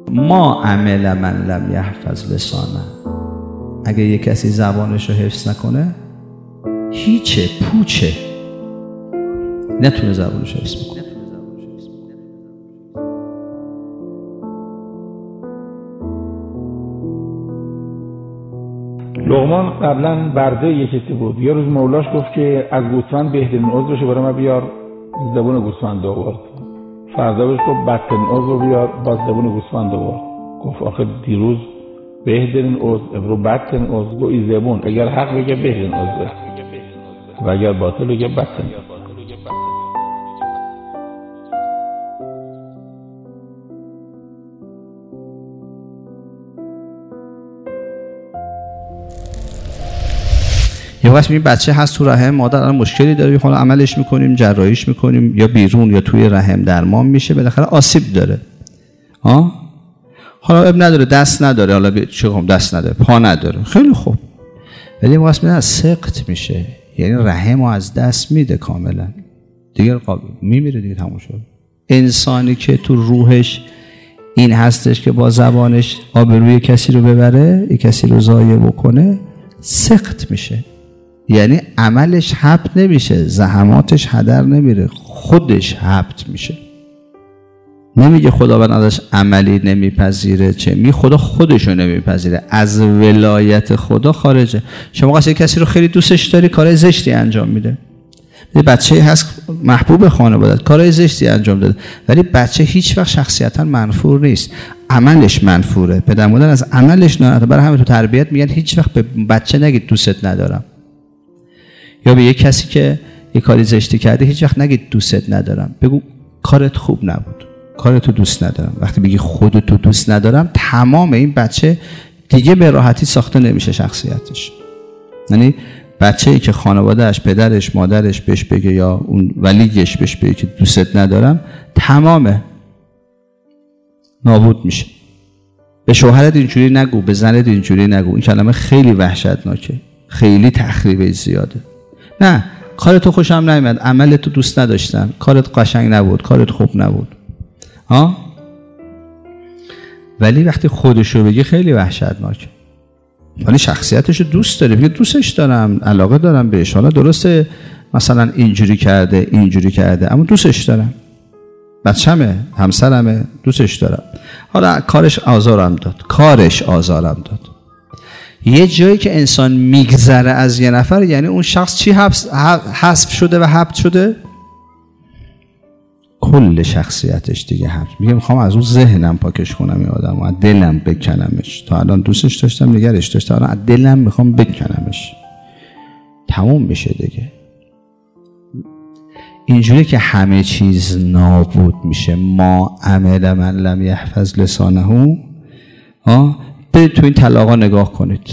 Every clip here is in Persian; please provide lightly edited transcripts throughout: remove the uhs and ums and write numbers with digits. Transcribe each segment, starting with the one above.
ما عمل من لم یحفظ لسانه. اگه یک کسی زبانش رو حفظ نکنه هیچه، پوچه، نتونه زبانش رو حفظ بکنه. لقمان قبلا برده یک کسی بود. یه روز مولاش گفت که از گوسفند بهترین عضوشو برای من بیار، زبون گوسفند آورد. فردا بهش گفت بدترین عضو بیار، باز زبون گوسفند آورد. گفت آخه دیروز بهترین عضو، امروز بدترین عضو. گفت این زبون اگر حق بگه بهترین عضو و اگر باطل بگه بدترین. یه وقت این بچه هست تو رحم مادر، الان مشکلی داره، حالا عملش میکنیم، جراحیش میکنیم، یا بیرون یا توی رحم درمان میشه، بالاخره آسیب داره. حالا اب نداره، دست نداره، حالا چه کنم، دست نداره، پا نداره، خیلی خوب. ولی یه وقت میاد سقط میشه، یعنی رحمو از دست میده کاملا، دیگه میمیره دیگه، تموم شد. انسانی که تو روحش این هستش که با زبانش آبروی کسی رو ببره، یک کسی رو ضایع بکنه، سقط میشه. یعنی عملش حبط نمیشه، زحماتش هدر نمیره، خودش حبط میشه. نمیگه خداوند ازش عملی نمیپذیره، چه خدا خودشو نمیپذیره، از ولایت خدا خارجه. شما قصد کسی رو خیلی دوستش داری، کارهای زشتی انجام میده. بچه هست محبوب خانواده، کارهای زشتی انجام داده، ولی بچه هیچ وقت شخصیتا منفور نیست، عملش منفوره. پدر مادر از عملش ناراحته. برای همین تو تربیت میگن هیچ وقت به بچه نگید دوستت ندارم، یا به یک کسی که یک کاری زشتی کرده هیچ وقت نگید دوستت ندارم، بگو کارت خوب نبود، کارتو دوست ندارم. وقتی بگی خودتو دوست ندارم، تمام این بچه دیگه به راحتی ساخته نمیشه شخصیتش. یعنی بچه‌ای که خانواده‌اش، پدرش، مادرش بهش بگه یا اون ولیش بهش بگه که دوستت ندارم، تمامه نابود میشه. به شوهرت اینجوری نگو، به زنت اینجوری نگو. این کلمه خیلی وحشتناکه، خیلی تخریب زیاده. نه، کارتو خوشم نمیاد، عملتو دوست نداشتم، کارت قشنگ نبود، کارت خوب نبود. ولی وقتی خودشو بگی خیلی وحشتناکه. ولی شخصیتشو دوست داری، بگی دوستش دارم، علاقه دارم بهش، حالا درسته مثلا اینجوری کرده اما دوستش دارم، بچه‌مه، همسرمه، دوستش دارم. حالا کارش آزارم داد. یه جایی که انسان میگذره از یه نفر، یعنی اون شخص چی حذف شده و حبط شده؟ کل شخصیتش دیگه حبط. میخوام از اون ذهنم پاکش کنم این آدمو، از دلم بکنمش. تا الان دوستش داشتم، نگرش داشتم، الان از دلم میخوام بکنمش، تموم میشه دیگه. اینجوری که همه چیز نابود میشه. ما عمل من لم یحفظ لسانه. برید تو این طلاقا نگاه کنید،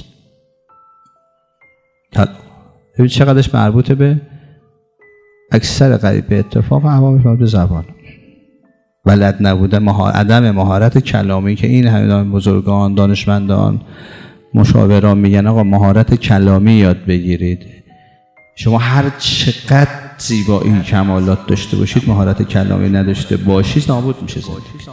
ببینید چقدرش مربوطه به اکثر قریب به اتفاق عوامل به زبان. بلد نبوده، عدم مهارت کلامی که این همه بزرگان، دانشمندان، مشاوران میگن آقا مهارت کلامی یاد بگیرید. شما هر چقدر زیبایی کمالات داشته باشید، مهارت کلامی نداشته باشید، نابود میشه زندگی.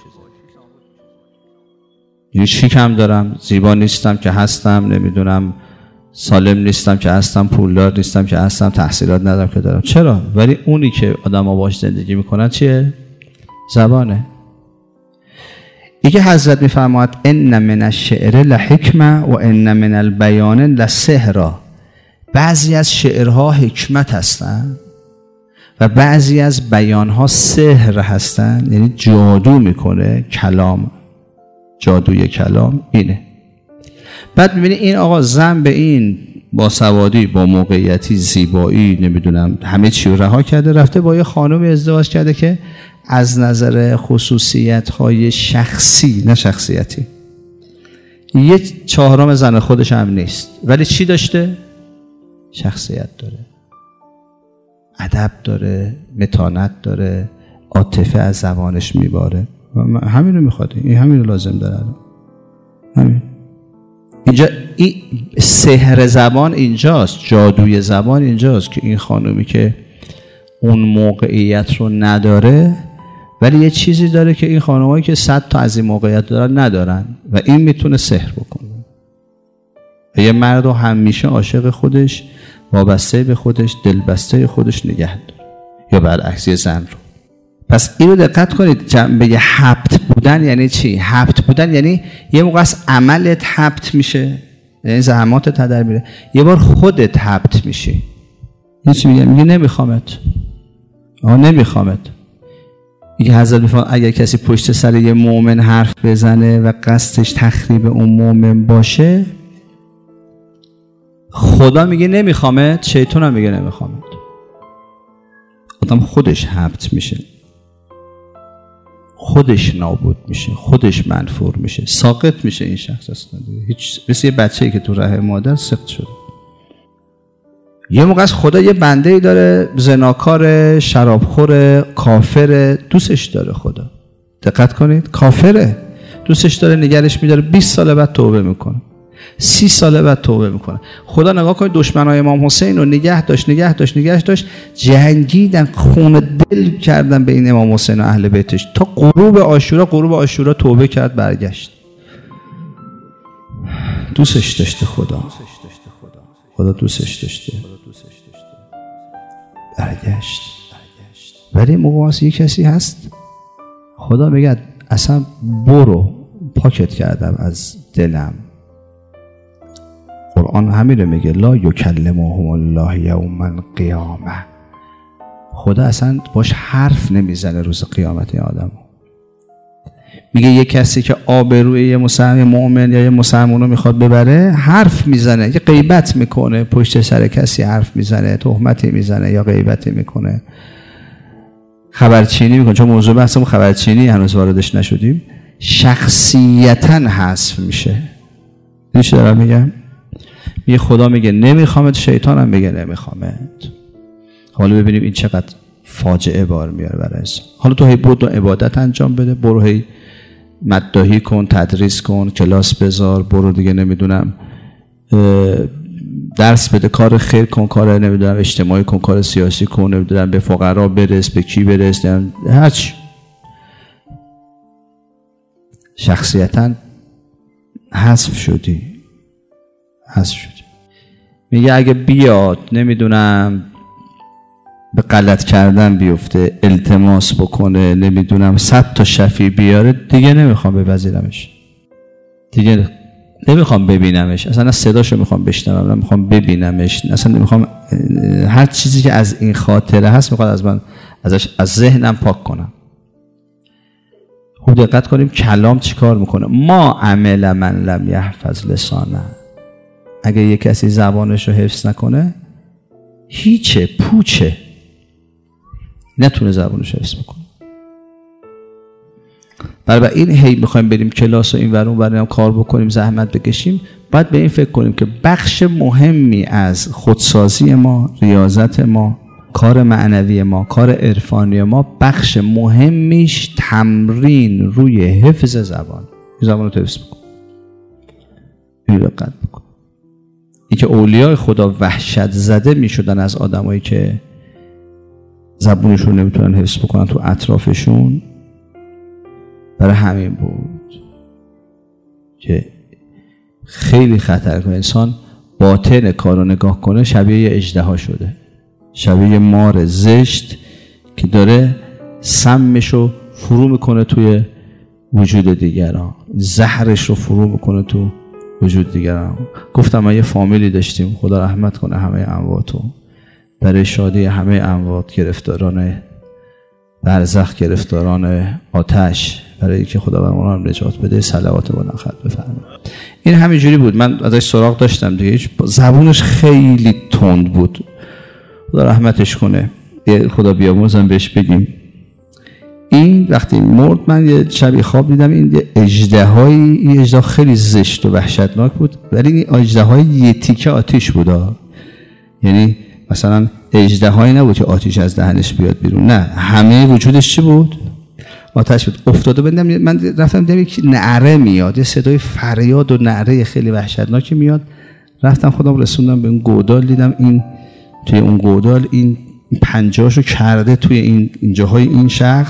یعنی چی کم دارم؟ زیبا نیستم که هستم، نمیدونم سالم نیستم که هستم، پولدار نیستم که هستم، تحصیلات ندارم که دارم. چرا؟ ولی اونی که آدم‌ها باهاش زندگی میکنن چیه؟ زبانه. دیگه حضرت میفرماید ان من الشعر لحکمه و ان من البیان لسحر. بعضی از شعرها حکمت هستن و بعضی از بیانها سحر هستن، یعنی جادو میکنه کلام. جادوی کلام اینه. بعد میبینی این آقا زن به این با سوادی، با موقعیتی، زیبایی، نمیدونم همه چی رو رها کرده، رفته با یه خانومی ازدواج کرده که از نظر خصوصیت‌های شخصی، نه شخصیتی، یه چهارم زن خودش هم نیست، ولی چی داشته؟ شخصیت داره، ادب داره، متانت داره، عاطفه از زبانش میباره. همین رو میخواد، این همین رو لازم داره. همین اینجا این سحر زبان اینجاست، جادوی زبان اینجاست که این خانومی که اون موقعیت رو نداره ولی یه چیزی داره که این خانم‌هایی که 100 تا از این موقعیت دارن ندارن و این میتونه سحر بکنه. یه مرد همیشه عاشق خودش، وابسته به خودش، دلبسته خودش نگه داره، یا برعکس یه زن رو. پس اینو دقت کنید، جنبه حبت بودن یعنی چی؟ حبت بودن یعنی یه موقع از عملت حبت میشه، یعنی زحماتت هدر میره، یه بار خودت حبت میشی. این چی میگه؟ میگه نمیخوامت. نمیخوامت. میگه حضرت میفرماید اگر کسی پشت سر یه مؤمن حرف بزنه و قصدش تخریب اون مؤمن باشه، خدا میگه نمیخوامت، شیطان هم میگه نمیخوامت. آدم خودش حبت میشه، خودش نابود میشه، خودش منفور میشه، ساقط میشه این شخص اصلا. هیچ مثل یه بچه‌ای که تو رحم مادر سقط شده. یه موقع از خدا یه بنده‌ای داره زناکار، شرابخور، کافر، دوستش داره خدا. دقت کنید، کافره، دوستش داره، نگرش میداره، 20 سال بعد توبه میکنه، 30 سال بعد توبه میکنه. خدا نگاه کنید دشمنای امام حسین رو نگه داشت، جنگیدن، خون دل کردن به این امام حسین و اهل بیتش تا غروب عاشورا توبه کرد، برگشت. دوستش داشته خدا دوستش داشته، برگشت. ولی موقع یه کسی هست خدا میگه اصلا برو، پاکت کردم از دلم. قرآن همین رو میگه لا یکلمهم الله یوم القیامه. خدا اصلا باش حرف نمیزنه روز قیامت این آدم. میگه یه کسی که آبروی یه مسلمان مؤمن یا یه مسلمان رو میخواد ببره، حرف میزنه، یه غیبت میکنه، پشت سر کسی حرف میزنه، تهمتی میزنه یا غیبتی میکنه، خبرچینی میکنه. چون موضوع بحثمون خبرچینی، هنوز واردش نشدیم. شخصیتاً حذف میشه. این چی دارم میگم؟ میگه خدا میگه نمیخوامت، شیطان هم میگه نمیخوامت. حالا ببینیم این چقدر فاجعه بار میاره برای انسان. حالا تو هی برو عبادت انجام بده، برو هی مداحی کن، تدریس کن، کلاس بذار، برو دیگه نمیدونم درس بده، کار خیر کن، کار نمیدونم اجتماعی کن، کار سیاسی کن، نمیدونم به فقرا برس، به کی برس، هرچی. شخصیتاً حذف شدی. میگه اگه بیاد نمیدونم به غلط کردن بیفته، التماس بکنه، نمیدونم 100 تا شفیع بیاره، دیگه نمیخوام بپذیرمش، دیگه نمیخوام ببینمش، اصلا صداشو میخوام بشنوم، نمیخوام ببینمش، اصلا نمیخوام. هر چیزی که از این خاطره هست میخواد از من از ذهنم پاک کنم. خوب دقت کنیم کلام چیکار میکنه. ما عمل من لم یحفظ لسانه. اگه یک کسی زبانش رو حفظ نکنه، هیچه، پوچه، نتونه زبانش رو حفظ بکنه. برای این هی میخوایم بریم کلاس و این ور اون ور کار بکنیم، زحمت بکشیم، باید به این فکر کنیم که بخش مهمی از خودسازی ما، ریاضت ما، کار معنوی ما، کار عرفانی ما، بخش مهمیش تمرین روی حفظ زبان. این زبان رو حفظ بکن، این رو دقت بکن. این که اولیای خدا وحشت زده می شدن از آدمایی که زبونشون نمیتونن حفظ بکنن تو اطرافشون، برای همین بود که خیلی خطرناک. انسان باطن کار رو نگاه کنه، شبیه یه اژدها شده، شبیه یه مار زشت که داره سمش رو فرو میکنه توی وجود دیگران، زهرش رو فرو میکنه تو وجود دیگران. گفتم ما یه فامیلی داشتیم، خدا رحمت کنه همه امواتو، برای شادی همه اموات، گرفتاران برزخ، گرفتاران آتش، برای که خدا به ما هم نجات بده، صلوات و نخت بفرمایید. این همینجوری بود. من ازش سراغ داشتم دیگه، زبونش خیلی تند بود، خدا رحمتش کنه، خدا بیامرزم بهش بگیم. این وقتی مرد من یه شبی خواب دیدم، این یه اژدهایی، این اژدها خیلی زشت و وحشتناک بود، ولی این اژدهای یه تیکه آتیش بود. یعنی مثلا اژدهایی نبود که آتیش از دهنش بیاد بیرون، نه، همه وجودش چی بود؟ آتش بود. افتاده بودم، من رفتم دیدم یک نعره میاد، یه صدای فریاد و نعره خیلی وحشتناکی میاد. رفتم خودم رسوندم به اون گودال، دیدم این توی اون گودال این پنجهاشو کرده توی این جاهای این شخص،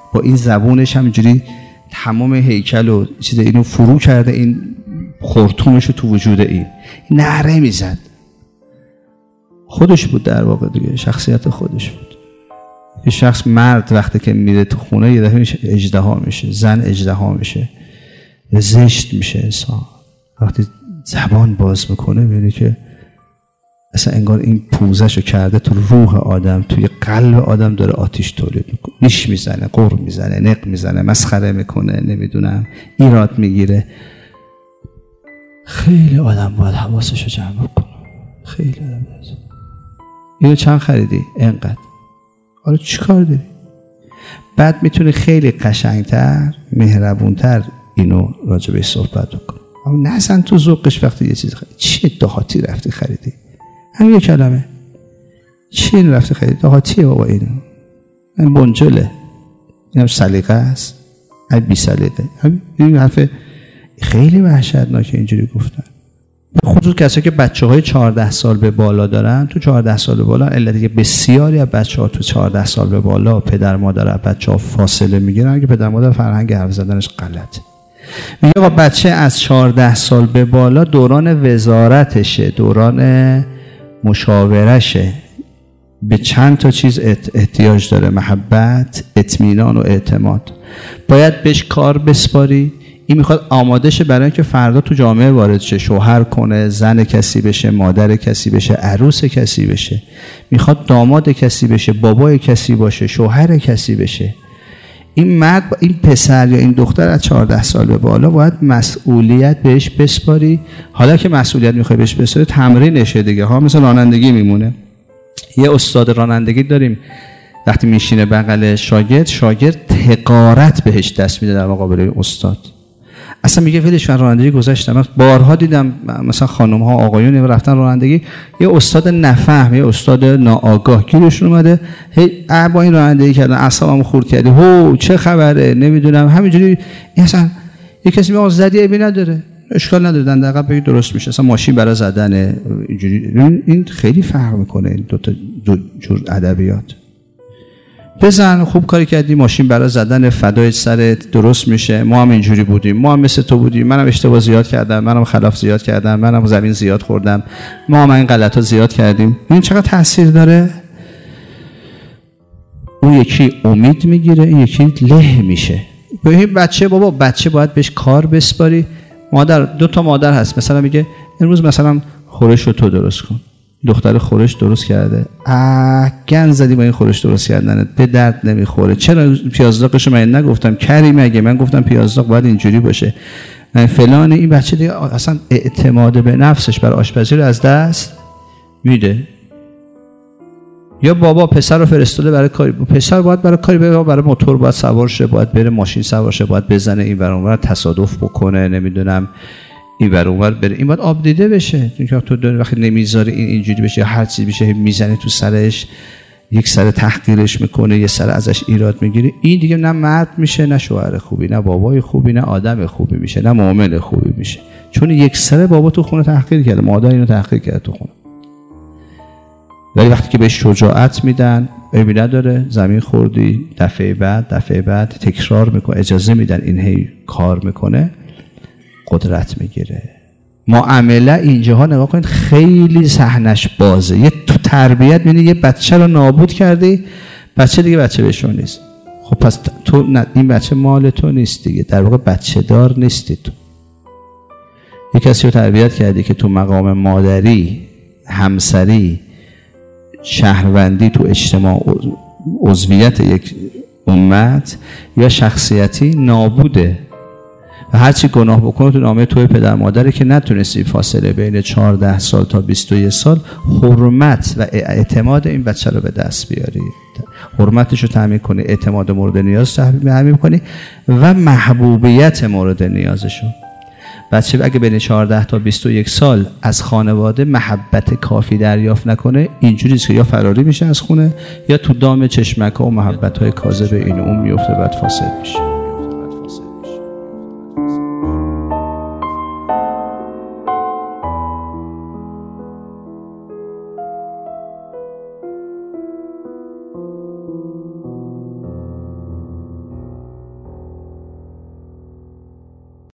با این زبونش همینجوری تمام هیکل و چیز اینو فرو کرده، این خرطومش رو تو وجود این نعره میزد. خودش بود در واقع دیگه، شخصیت خودش بود. یه شخص مرد وقتی که میره تو خونه یه دفعه اژدها میشه، زن اژدها میشه، زشت میشه انسان. وقتی زبان باز میکنه میبینی که اصلا انگار این پوزش رو کرده تو روح آدم، توی قلب آدم داره آتیش تولید میکنه، نیش میزنه، قر میزنه، نق میزنه، مسخره میکنه، نمیدونم ایراد میگیره. خیلی آدم باید حواسش رو جمع کنه. خیلی آدم باید. اینو چند خریدی؟ اینقدر. حالا چی کار داری؟ بعد میتونی خیلی قشنگتر، مهربونتر اینو راجع بهش صحبت بکن. اما نزن تو ذوقش وقتی یه چیز خریدی. چی دهاتی رفتی خریدی؟ همین یه کلمه. چی این رفتی خریدی؟ دهاتیه بابا اینو. این بنجله. اینم سلیقه است. این بی سلیقه. این حرف خیلی وحشتناکه اینجوری گفتن. خصوص کسایی که بچه‌های 14 سال به بالا دارن، تو 14 سال به بالا علتی که بسیاری از بچه‌ها تو 14 سال به بالا پدر مادر از بچه‌ها فاصله میگیرن که پدر مادر فرهنگ حرف زدنش غلطه. میگه آقا بچه از 14 سال به بالا دوران وزارتشه، دوران مشاورشه، به چند تا چیز احتیاج داره: محبت، اطمینان و اعتماد. باید بهش کار بسپاری. این میخواد آماده شه برای اینکه فردا تو جامعه وارد شه، شوهر کنه، زن کسی بشه، مادر کسی بشه، عروس کسی بشه، میخواد داماد کسی بشه، بابای کسی باشه، شوهر کسی بشه. این مرد، این پسر یا این دختر از 14 سال به بالا باید مسئولیت بهش بسپاری. حالا که مسئولیت میخوای بهش بسپاری، تمرینشه دیگه ها. مثل رانندگی میمونه. یه استاد رانندگی داریم، وقتی میشینه بغل شاگرد حقارت بهش دست میده در مقابل استاد. اصلا میگه ولش کن، رانندگی گذاشتم. بارها دیدم مثلا خانم ها آقایون رفتن رانندگی، یه استاد نفهم، یه استاد ناآگاه گیرشون اومده، هی با این رانندگی کردن اعصابمو خورد کردی، هو چه خبره، نمیدونم همینجوری. این یه کسی میگه زدی عیبی نداره، اشکال نداره، دقیقاً بگی درست میشه، اصلا ماشین برای زدن اینجوری. این خیلی فرق میکنه این دو جور ادبیات. بزن، خوب کاری کردی، ماشین برای زدن، فدای سرت، درست میشه. ما هم اینجوری بودیم، ما هم مثل تو بودیم، منم اشتباه زیاد کردم، منم خلاف زیاد کردم، منم زمین زیاد خوردم، ما هم این غلطا زیاد کردیم. این چقدر تاثیر داره؟ اون یکی امید میگیره، این یکی له میشه. ببین بچه باید بهش کار بسپاری. مادر، 2 تا مادر هست، مثلا میگه امروز مثلا خورش رو تو درست کن. دختر خورش درست کرده، گند زدی با این خورش درست کردنت، به درد نمیخوره. چرا پیازداغشو من نگفتم؟ کریم اگه من گفتم پیازداغ باید اینجوری باشه، من فلان. این بچه دیگه اصلا اعتماد به نفسش برای آشپزی رو از دست میده. یا بابا پسر رو فرستاده برای کاری، پسر باید برای کاری بره، برای موتور باید سوار شه، باید بره ماشین سوار شه، باید بزنه این ور اون ور، تصادف بکنه، نمیدونم این ور اون ور بره. این باید آب دیده بشه. اینکه تو داری وقتی نمیذاره این اینجوری بشه، هر چیزی بشه میزنه تو سرش، یک سر تحقیرش میکنه، یه سر ازش ایراد میگیره. این دیگه نه مرد میشه، نه شوهر خوبی، نه بابای خوبی، نه آدم خوبی میشه، نه مؤمن خوبی میشه. چون یک سر بابا تو خونه تحقیر کرده، مادر اینو تحقیر کرده تو خونه. ولی وقتی که بهش شجاعت میدن، عیبی نداره، زمین خوردی، دفعه بعد تکرار میکنه، اجازه میدن این هی کار میکنه، قدرت میگیره. معامله اینجاها نگاه کنید خیلی صحنش بازه. یه تو تربیت میبینی یه بچه رو نابود کردی، بچه دیگه بچه بهشون نیست. خب پس تو این بچه مال تو نیست دیگه، در واقع بچه دار نیستی تو. یه کسی رو تربیت کردی که تو مقام مادری، همسری، شهروندی، تو اجتماع، عضویت یک امت یا شخصیتی نابوده و هرچی گناه بکنه تو نامه توی پدر مادره که نتونستی فاصله بین 14 سال تا 21 سال حرمت و اعتماد این بچه رو به دست بیاری، حرمتش رو تامین کنی، اعتماد مورد نیاز تامین کنی و محبوبیت مورد نیازشون. بچه اگه بین 14 تا 21 سال از خانواده محبت کافی دریافت نکنه، اینجوریه که یا فراری میشه از خونه یا تو دام چشمک ها و محبت های کاذب این اون میفته، بعد فاسد میشه.